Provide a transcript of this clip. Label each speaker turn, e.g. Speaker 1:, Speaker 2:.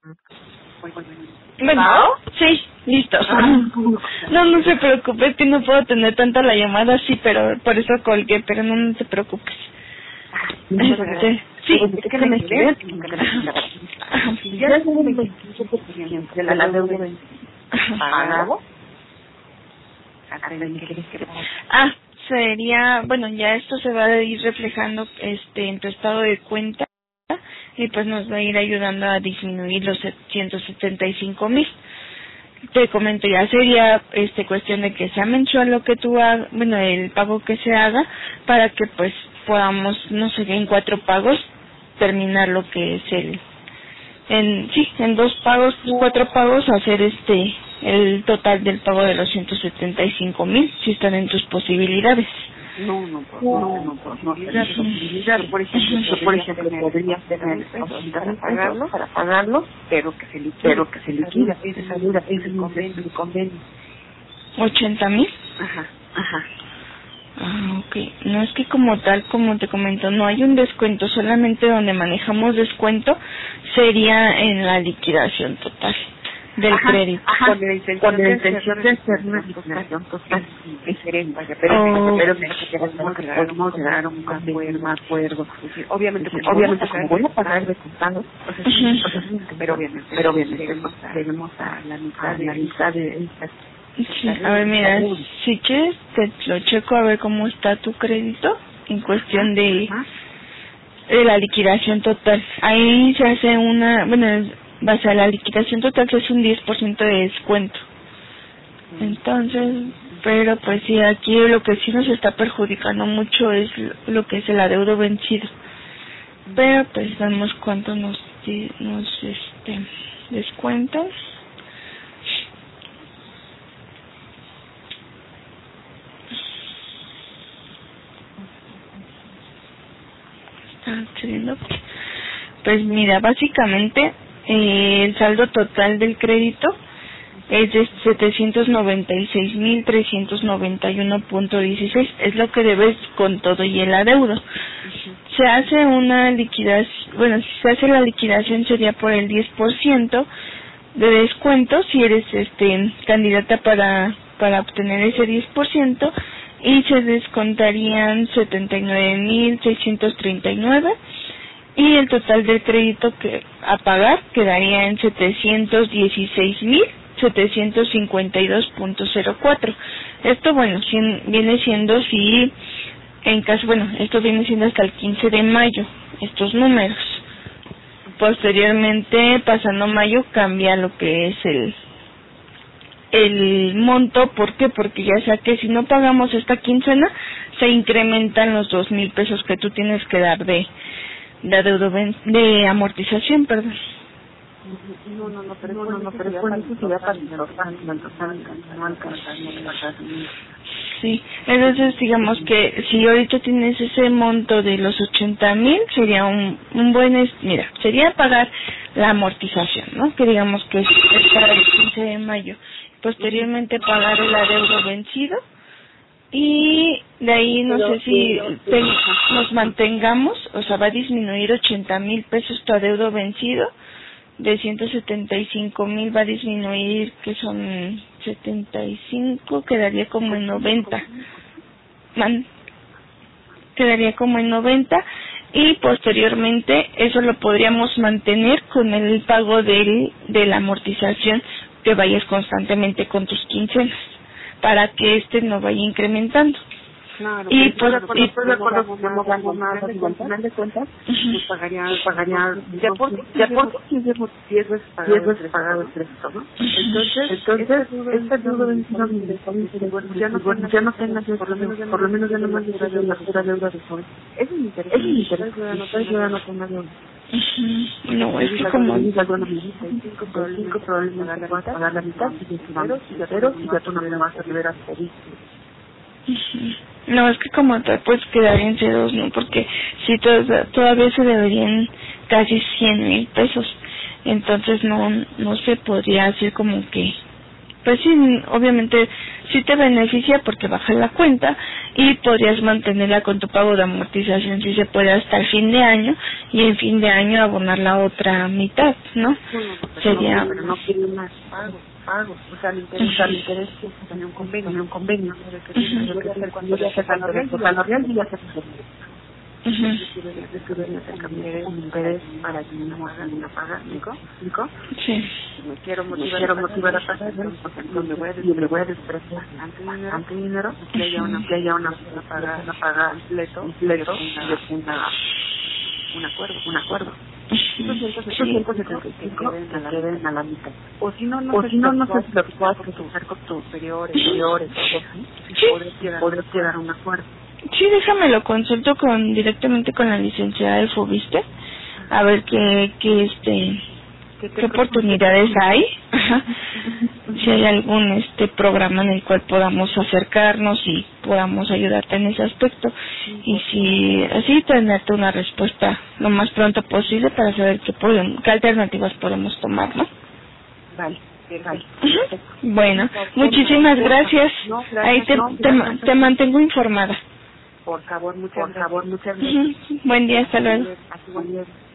Speaker 1: Bueno, sí, listo. No se preocupe, es que no puedo tener tanta la llamada así, pero por eso colgué, pero no te preocupes. Sí,
Speaker 2: es que me escribes ya es un 25% de la deuda pagado.
Speaker 1: Sería, bueno, ya esto se va a ir reflejando en tu estado de cuenta y pues nos va a ir ayudando a disminuir los 175,000. Te comento, ya sería cuestión de que sea mensual lo que tú hagas, bueno, el pago que se haga, para que pues podamos, no sé, en 4 pagos terminar lo que es en 2 pagos, 4 pagos, hacer el total del pago de los 175,000, si están en tus posibilidades.
Speaker 2: No, la posibilidad, por ejemplo, podría tener la posibilidad para pagarlo, pero que se liquida, esa deuda, ese convenio.
Speaker 1: 80,000.
Speaker 2: Ajá.
Speaker 1: Ok. No, es que como tal, como te comento, no hay un descuento, solamente donde manejamos descuento sería en la liquidación total del crédito.
Speaker 2: Con la intención de hacer una liquidación total diferente, pero podemos llegar a un acuerdo. Obviamente como voy a pagar de contado, pero obviamente debemos a la mitad de estas.
Speaker 1: Sí, a ver, mira, si quieres te lo checo a ver cómo está tu crédito en cuestión de la liquidación total. Ahí se hace base a la liquidación total se hace un 10% de descuento. Entonces, pero pues sí, aquí lo que sí nos está perjudicando mucho es lo que es el adeudo vencido. Pero pues vemos cuánto nos descuentas. Pues mira, básicamente el saldo total del crédito es de 796,391.16, es lo que debes con todo y el adeudo. Se hace una liquidación, si se hace la liquidación sería por el 10% de descuento si eres candidata para obtener ese 10%, y se descontarían 79,639, y el total del crédito que a pagar quedaría en 716,752.04. Esto viene siendo esto viene siendo hasta el 15 de mayo estos números. Posteriormente, pasando mayo, cambia lo que es el monto. ¿Por qué? Porque ya sea que si no pagamos esta quincena, se incrementan los 2,000 pesos que tú tienes que dar de adeudo de amortización, perdón.
Speaker 2: Pero con eso sería para el total.
Speaker 1: Sí, entonces digamos que si ahorita tienes ese monto de los 80,000, sería un buen, sería pagar la amortización, ¿no? Que digamos que es para el 15 de mayo. Posteriormente pagar el adeudo vencido, y de ahí no sé si nos mantengamos, va a disminuir 80,000 pesos tu adeudo vencido. De 175,000 va a disminuir, que son 75, quedaría como en 90. Quedaría como en 90, y posteriormente eso lo podríamos mantener con el pago de la amortización, que vayas constantemente con tus quincenas, para que no vaya incrementando.
Speaker 2: Claro,
Speaker 1: y
Speaker 2: pues de acuerdo con no ganamos nada, al final de cuentas, pues pagaría ya por si es pagado el crédito, ¿no? Entonces esta deuda vencida ya no tengas, por lo menos ya no más de la pura deuda de joven. Eso es mi interés, yo no tengo deuda.
Speaker 1: No, es que como
Speaker 2: 5 problemas pagar la mitad, pero si ya tú no me vas a liberar feliz.
Speaker 1: No, es que como tal pues quedaría en ceros, ¿no? Porque si todavía se deberían casi 100,000 pesos, entonces no se podría hacer como que pues sí, obviamente sí te beneficia porque baja la cuenta y podrías mantenerla con tu pago de amortización si se puede hasta el fin de año y en fin de año abonar la otra mitad, ¿no?
Speaker 2: Bueno,
Speaker 1: Sería...
Speaker 2: pero no quiero más pagos, o sea, el interés que tiene un convenio, cuando ya se cuando real y ya se un interés para que no hagan una paga, ¿no?
Speaker 1: Sí.
Speaker 2: Me quiero motivar a pagar, porque me voy a despreciar ante dinero, que haya una paga completo, un acuerdo. Esos 175 que queden a la mitad. O si no sé si lo que puedas consultar con tus superiores, poder quedar un acuerdo.
Speaker 1: Sí, déjame lo consulto directamente con la licenciada de Fobiste, a ver qué oportunidades hay, si hay algún programa en el cual podamos acercarnos y podamos ayudarte en ese aspecto, y si así tenerte una respuesta lo más pronto posible para saber qué alternativas podemos tomar, ¿no?
Speaker 2: Vale.
Speaker 1: Bueno, muchísimas gracias. Ahí te mantengo informada.
Speaker 2: Por favor, muchas gracias.
Speaker 1: Buen día, hasta luego.